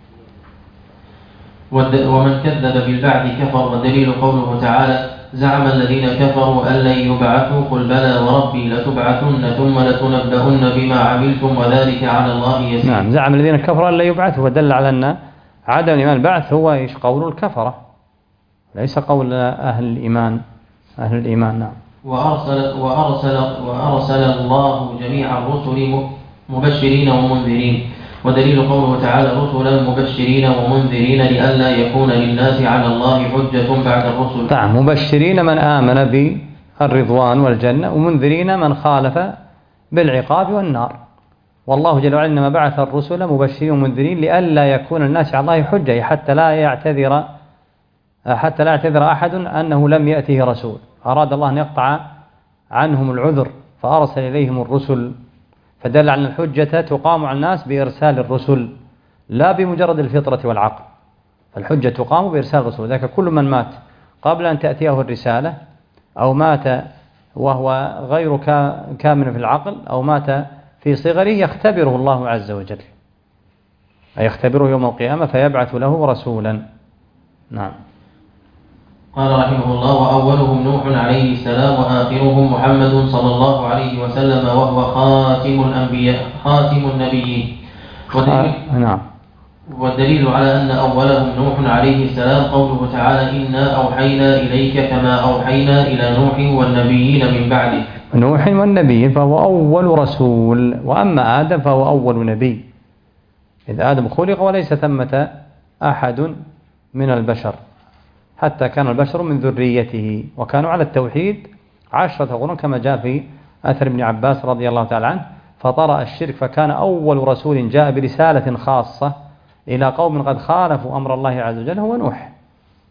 ومن كذب بالبعث كفر. والدليل قوله تعالى زعم الذين كفروا أن لن يبعثوا قل بلى وربي لتبعثن ثم لتنبؤن بما عملتم وذلك على الله يسير. نعم، زعم الذين كفروا أن لن يبعثوا، ودل على أن عدم الإيمان البعث هو إيش قول الكفرة، ليس قول أهل الإيمان. أهل الإيمان. نعم. وأرسل, وأرسل, وأرسل الله جميع الرسل مبشرين ومنذرين. ودليل قوله تعالى رسلا مبشرين ومنذرين لئلا يكون للناس على الله حجة بعد الرسل. نعم، مبشرين من آمن بالرضوان والجنة، ومنذرين من خالف بالعقاب والنار. والله جل وعلا إنما بعث الرسل مبشرين ومنذرين لئلا يكون الناس على الله حجة، حتى لا يعتذر حتى لا يعتذر أحد أنه لم يأته رسول. أراد الله أن يقطع عنهم العذر فأرسل إليهم الرسل، فدل على الحجة تقام على الناس بإرسال الرسل لا بمجرد الفطرة والعقل. الحجة تقام بإرسال الرسل. ذاك كل من مات قبل أن تأتيه الرسالة، أو مات وهو غير كامل في العقل، أو مات في صغره، يختبره الله عز وجل، أي يختبره يوم القيامة فيبعث له رسولا. نعم. قال رحمه الله وأولهم نوح عليه السلام وآخرهم محمد صلى الله عليه وسلم وهو خاتم الأنبياء خاتم النبيين. والدليل, نعم. والدليل على أن أولهم نوح عليه السلام قوله تعالى إنا أوحينا إليك كما أوحينا إلى نوح والنبيين من بعده. نوح والنبيين فهو أول رسول، وأما آدم فهو أول نبي، إذ آدم خلق وليس ثمة أحد من البشر، حتى كان البشر من ذريته، وكانوا على التوحيد عشرة قرون كما جاء في أثر ابن عباس رضي الله تعالى عنه. فطرأ الشرك، فكان أول رسول جاء برسالة خاصة إلى قوم قد خالفوا أمر الله عز وجل هو نوح.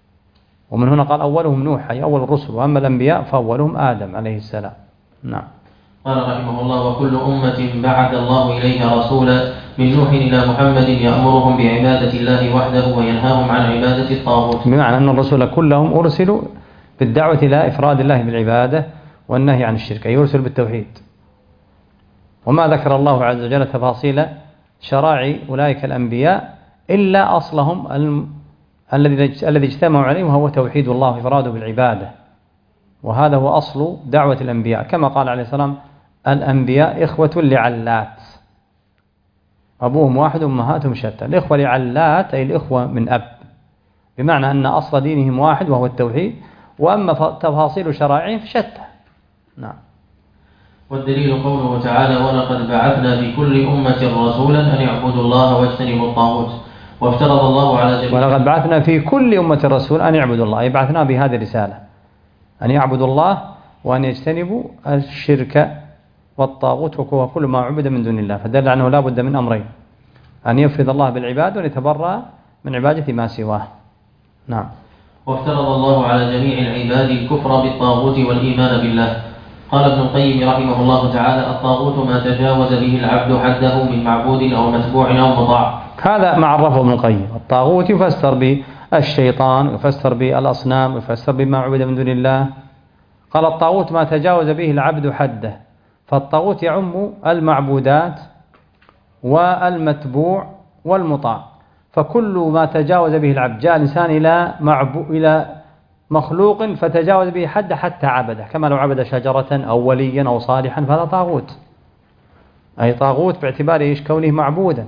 ومن هنا قال أولهم نوح أي أول الرسل، وأما الأنبياء فأولهم آدم عليه السلام. نعم. قال رحمه الله: وكل أمة بعث الله إليها رسولا من نوح إلى محمد يأمرهم بعبادة الله وحده وينهاهم عن عبادة الطاغوت. بمعنى أن الرسل كلهم أرسلوا بالدعوة إلى إفراد الله بالعبادة والنهي عن الشرك، أي يرسل بالتوحيد. وما ذكر الله عز وجل تفاصيل شرائع أولئك الأنبياء إلا أصلهم الذي اجتمعوا عليه وهو توحيد الله وإفراده بالعبادة، وهذا هو أصل دعوة الأنبياء، كما قال عليه السلام: الأنبياء إخوة لعلات، أبوهم واحد وأمهاتهم شتى. الإخوة لعلات أي الإخوة من أب، بمعنى أن أصل دينهم واحد وهو التوحيد، وأما تفاصيل شرائعهم فشتى. نعم. والدليل قوله تعالى: ولقد بعثنا في كل أمة رسولا أن يعبدوا الله واجتنبوا الطاغوت. وافترض الله على جميع ولقد بعثنا في كل أمة رسول أن يعبدوا الله، أي بعثنا بهذه الرسالة أن يعبدوا الله وأن يجتنبوا الشرك والطاغوت وهو كل ما عبد من دون الله، فدل عنه لا بد من أمرين: أن يفرد الله بالعباد وأن يتبرأ من عبادة ما سواه. نعم. وافترض الله على جميع العباد الكفر بالطاغوت والإيمان بالله. قال ابن القيم رحمه الله تعالى: الطاغوت ما تجاوز به العبد حده من معبود أو متبوع أو مطاع. هذا ما عرفه ابن القيم. الطاغوت يفسر بالشيطان، ويفسر بالأصنام، ويفسر بما عبد من دون الله. قال: الطاغوت ما تجاوز به العبد حده، فالطاغوت يعم المعبودات والمتبوع والمطاع، فكل ما تجاوز به العبد، جاء الإنسان إلى معبو إلى مخلوق فتجاوز به حد حتى عبده، كما لو عبد شجرة أو وليا أو صالحا فهذا طاغوت، أي طاغوت باعتبار إيش؟ كونه معبودا.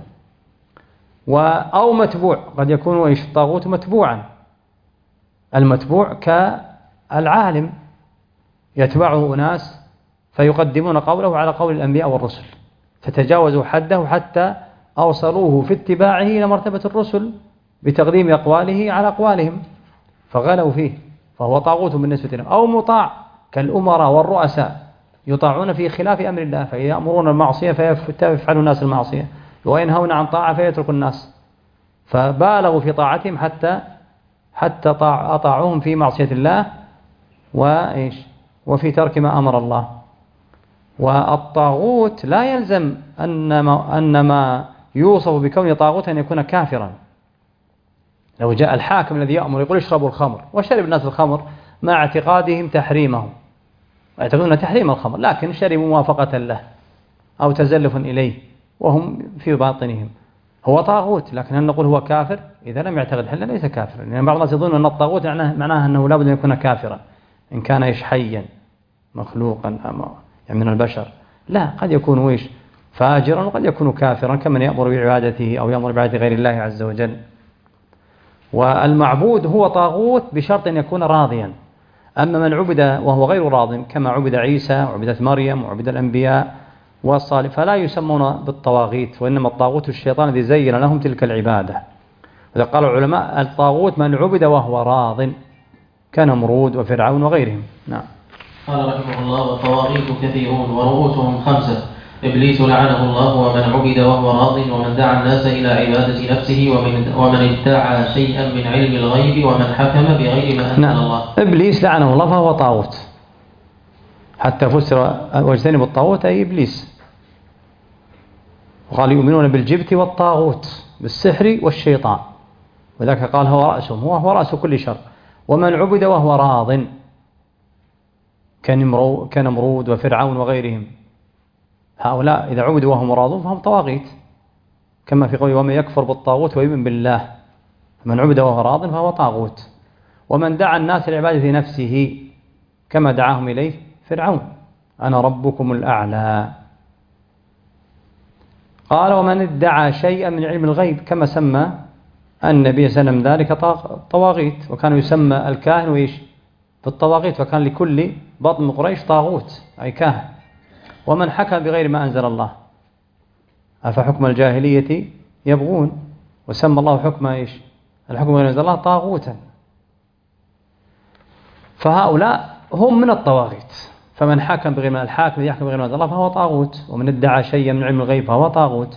أو متبوع، قد يكون إيش؟ الطاغوت متبوعا. المتبوع كالعالم يتبعه ناس فيقدمون قوله على قول الأنبياء والرسل، فتجاوزوا حده حتى أوصلوه في اتباعه إلى مرتبة الرسل بتقديم أقواله على أقوالهم، فغلوا فيه، فهو طاغوت بالنسبة لهم. أو مطاع كالأمراء والرؤساء، يطاعون في خلاف أمر الله، فيأمرون المعصية فيفعل الناس المعصية، وينهون عن طاعة فيترك الناس، فبالغوا في طاعتهم حتى حتى أطاعوهم في معصية الله وإيش وفي ترك ما أمر الله. والطاغوت لا يلزم أن ما, أن ما يوصف بكون طاغوت أن يكون كافرا. لو جاء الحاكم الذي يأمر يقول اشربوا الخمر، وشرب الناس الخمر مع اعتقادهم تحريمه، يعتقدون تحريم الخمر، لكن شربوا موافقة له أو تزلفا إليه وهم في باطنهم، هو طاغوت. لكن هل نقول هو كافر إذا لم يعتقد حلا؟ ليس كافرا، لأن يعني بعض الناس يظن أن الطاغوت معناه أنه لا بد أن يكون كافرا إن كان إيش حيا مخلوقا يعني من البشر، لا، قد يكون ويش فاجرا وقد يكون كافرا كمن يأمر بعبادته أو يأمر بعبادة غير الله عز وجل. والمعبود هو طاغوت بشرط أن يكون راضيا. أما من عبد وهو غير راض كما عبد عيسى وعبدت مريم وعبد الأنبياء والصالح فلا يسمون بالطواغيت، وإنما الطاغوت الشيطان الذي زين لهم تلك العبادة. وإذا قال العلماء الطاغوت من عبد وهو راض كنمرود وفرعون وغيرهم. نعم. قال رحمه الله: والطواغيت كثيرون ورؤوسهم خمسة: إبليس لعنه الله ومن عبد وهو راض، ومن دعا الناس إلى عبادة نفسه، ومن, ومن ادعى شيئا من علم الغيب، ومن حكم بغير ما أنزل نعم. الله. إبليس لعنه الله فهو طاغوت، حتى فسر واجتنبوا الطاغوت أي إبليس، وقال يؤمنون بالجبت والطاغوت بالسحر والشيطان، وذلك قال هو رأسهم، هو هو رأس كل شر. ومن عبد وهو راض كنمرود وفرعون وغيرهم، هؤلاء إذا عبدوا وهم راضون فهم طواغيت، كما في قوله: ومن يكفر بالطاغوت ويؤمن بالله. من عبد وهو راض فهو طاغوت. ومن دعا الناس لعبادة نفسه كما دعاهم إليه فرعون: أنا ربكم الأعلى. قال: ومن ادعى شيئا من علم الغيب، كما سمى النبي صلى الله عليه وسلم ذلك طواغيت، وكان يسمى الكاهن وإيش بالطواغيت، وكان لكل بطن قريش طاغوت أي كاهن. ومن حكم بغير ما أنزل الله أفحكم الجاهلية يبغون، وسمى الله حكم إيش الحكم بغير ما أنزل الله طاغوتا. فهؤلاء هم من الطواغيت. فمن حكم بغير ما الحاكم يحكم بغير ما أنزل الله فهو طاغوت، ومن ادعى شيئا من علم الغيب فهو طاغوت،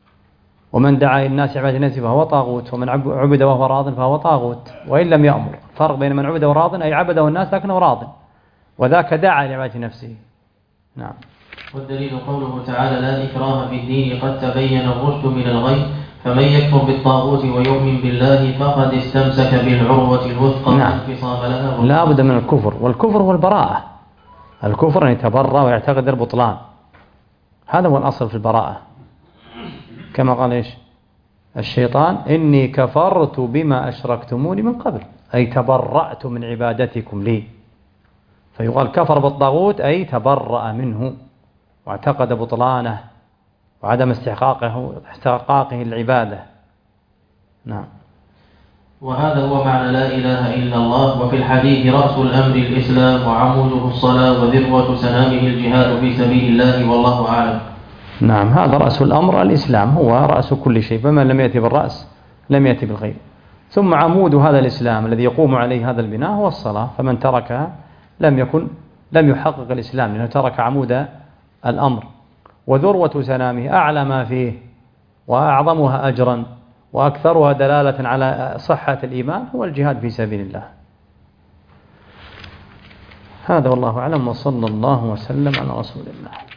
ومن دعا الناس عبادة نفسه فهو طاغوت، ومن عبد وهو راض فهو طاغوت وإن لم يأمر. فرق بين من عبده راض أي عبده الناس لكنه راض، وذاك دعا لعبادة نفسه. نعم. والدليل قوله تعالى لا إكراه في الدين قد تبين الرشد من الغي فمن يكفر بالطاغوت ويؤمن بالله فقد استمسك بالعروة الوثقى لا انفصام لها. لا بد من الكفر، والكفر هو البراءة. الكفر أن يتبرأ ويعتقد البطلان، هذا هو الأصل في البراءة، كما قال إيش الشيطان إني كفرت بما أشركتموني من قبل، أي تبرأت من عبادتكم لي. فيقال كفر بالطاغوت أي تبرأ منه واعتقد بطلانه وعدم استحقاقه استحقاقه العبادة. نعم. وهذا هو معنى لا إله إلا الله. وفي الحديث رأس الأمر الإسلام وعموده الصلاة وذروة سنامه الجهاد في سبيل الله والله أعلم. نعم، هذا رأس الأمر الإسلام، هو رأس كل شيء، فمن لم يأتي بالرأس لم يأتي بالغير. ثم عمود هذا الإسلام الذي يقوم عليه هذا البناء هو الصلاة، فمن تركها لم يكن لم يحقق الإسلام لأنه ترك عمود الأمر. وذروة سنامه أعلى ما فيه وأعظمها أجرا وأكثرها دلالة على صحة الإيمان هو الجهاد في سبيل الله. هذا والله أعلم، وصلى الله وسلم على رسول الله.